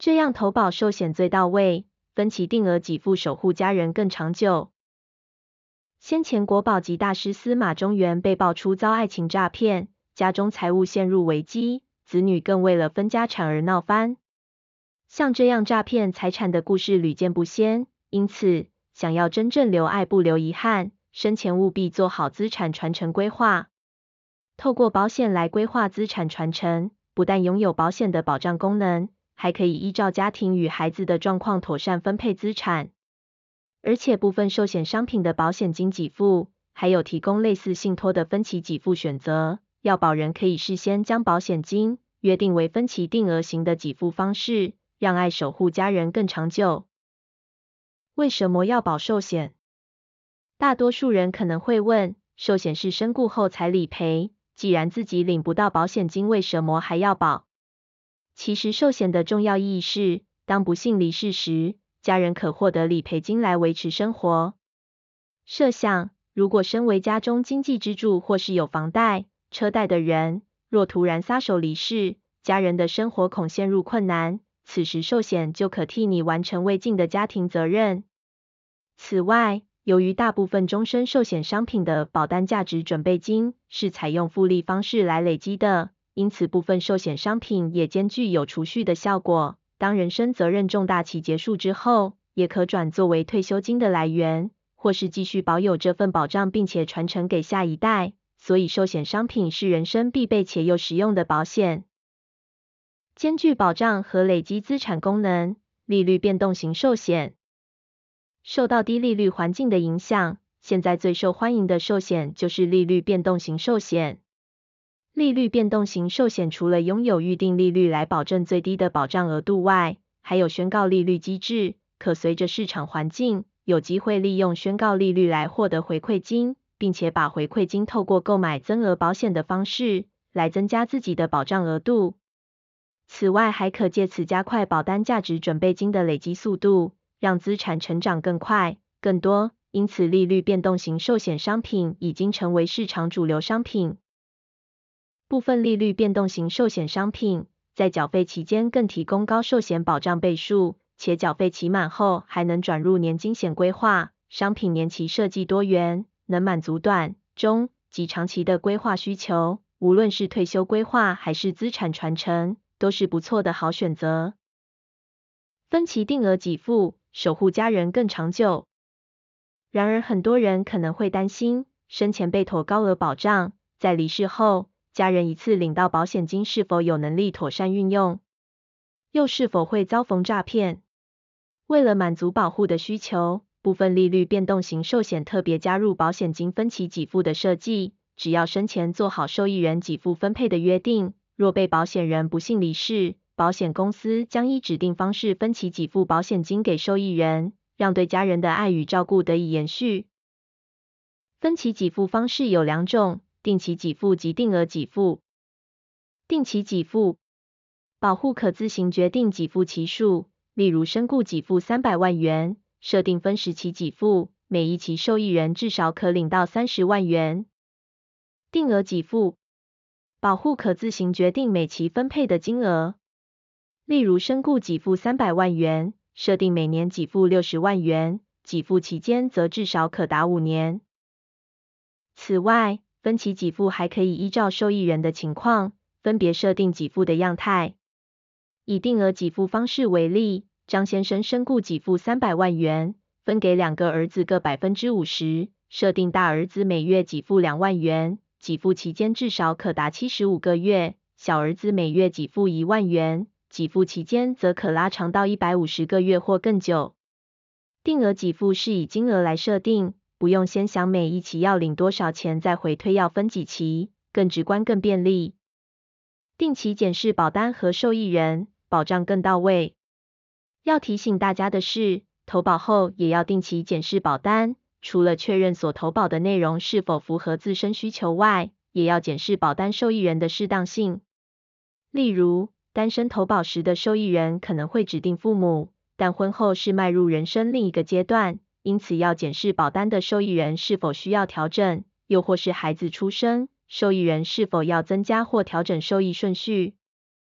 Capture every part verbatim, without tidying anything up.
这样投保寿险最到位，分期定额给付守护家人更长久。先前国保级大师司马中原被爆出遭爱情诈骗，家中财务陷入危机，子女更为了分家产而闹翻。像这样诈骗财产的故事屡见不鲜，因此想要真正留爱不留遗憾，生前务必做好资产传承规划。透过保险来规划资产传承，不但拥有保险的保障功能，还可以依照家庭与孩子的状况妥善分配资产。而且部分寿险商品的保险金给付，还有提供类似信托的分期给付选择，要保人可以事先将保险金约定为分期定额型的给付方式，让爱守护家人更长久。为什么要保寿险？大多数人可能会问，寿险是身故后才理赔，既然自己领不到保险金，为什么还要保？其实寿险的重要意义是，当不幸离世时，家人可获得理赔金来维持生活。设想，如果身为家中经济支柱或是有房贷、车贷的人，若突然撒手离世，家人的生活恐陷入困难，此时寿险就可替你完成未尽的家庭责任。此外，由于大部分终身寿险商品的保单价值准备金是采用复利方式来累积的，因此部分寿险商品也兼具有储蓄的效果。当人身责任重大期结束之后，也可转作为退休金的来源，或是继续保有这份保障并且传承给下一代。所以寿险商品是人生必备且又实用的保险，兼具保障和累积资产功能。利率变动型寿险受到低利率环境的影响，现在最受欢迎的寿险就是利率变动型寿险。利率变动型寿险除了拥有预定利率来保证最低的保障额度外，还有宣告利率机制，可随着市场环境，有机会利用宣告利率来获得回馈金，并且把回馈金透过购买增额保险的方式，来增加自己的保障额度。此外，还可借此加快保单价值准备金的累积速度，让资产成长更快、更多，因此利率变动型寿险商品已经成为市场主流商品。部分利率变动型寿险商品在缴费期间更提供高寿险保障倍数，且缴费期满后还能转入年金险规划。商品年期设计多元，能满足短、中及长期的规划需求，无论是退休规划还是资产传承，都是不错的好选择。分期定额给付，守护家人更长久。然而很多人可能会担心，生前被妥高额保障，在离世后，家人一次领到保险金是否有能力妥善运用，又是否会遭逢诈骗？为了满足保护的需求，部分利率变动型寿险特别加入保险金分期给付的设计，只要生前做好受益人给付分配的约定，若被保险人不幸离世，保险公司将依指定方式分期给付保险金给受益人，让对家人的爱与照顾得以延续。分期给付方式有两种，定期给付及定额给付。定期给付，保护可自行决定给付期数，例如身故给付三百万元，设定分时期给付，每一期受益人至少可领到三十万元。定额给付，保护可自行决定每期分配的金额，例如身故给付三百万元，设定每年给付六十万元，给付期间则至少可达五年。此外，分期给付还可以依照受益人的情况，分别设定给付的样态。以定额给付方式为例，张先生身故给付三百万元，分给两个儿子各 百分之五十， 设定大儿子每月给付两万元，给付期间至少可达七十五个月，小儿子每月给付一万元，给付期间则可拉长到一百五十个月或更久。定额给付是以金额来设定，不用先想每一期要领多少钱再回推要分几期，更直观更便利。定期检视保单和受益人，保障更到位。要提醒大家的是，投保后也要定期检视保单，除了确认所投保的内容是否符合自身需求外，也要检视保单受益人的适当性。例如，单身投保时的受益人可能会指定父母，但婚后是迈入人生另一个阶段，因此要检视保单的受益人是否需要调整，又或是孩子出生，受益人是否要增加或调整受益顺序。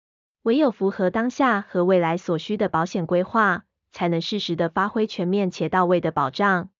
唯有符合当下和未来所需的保险规划，才能适时的发挥全面且到位的保障。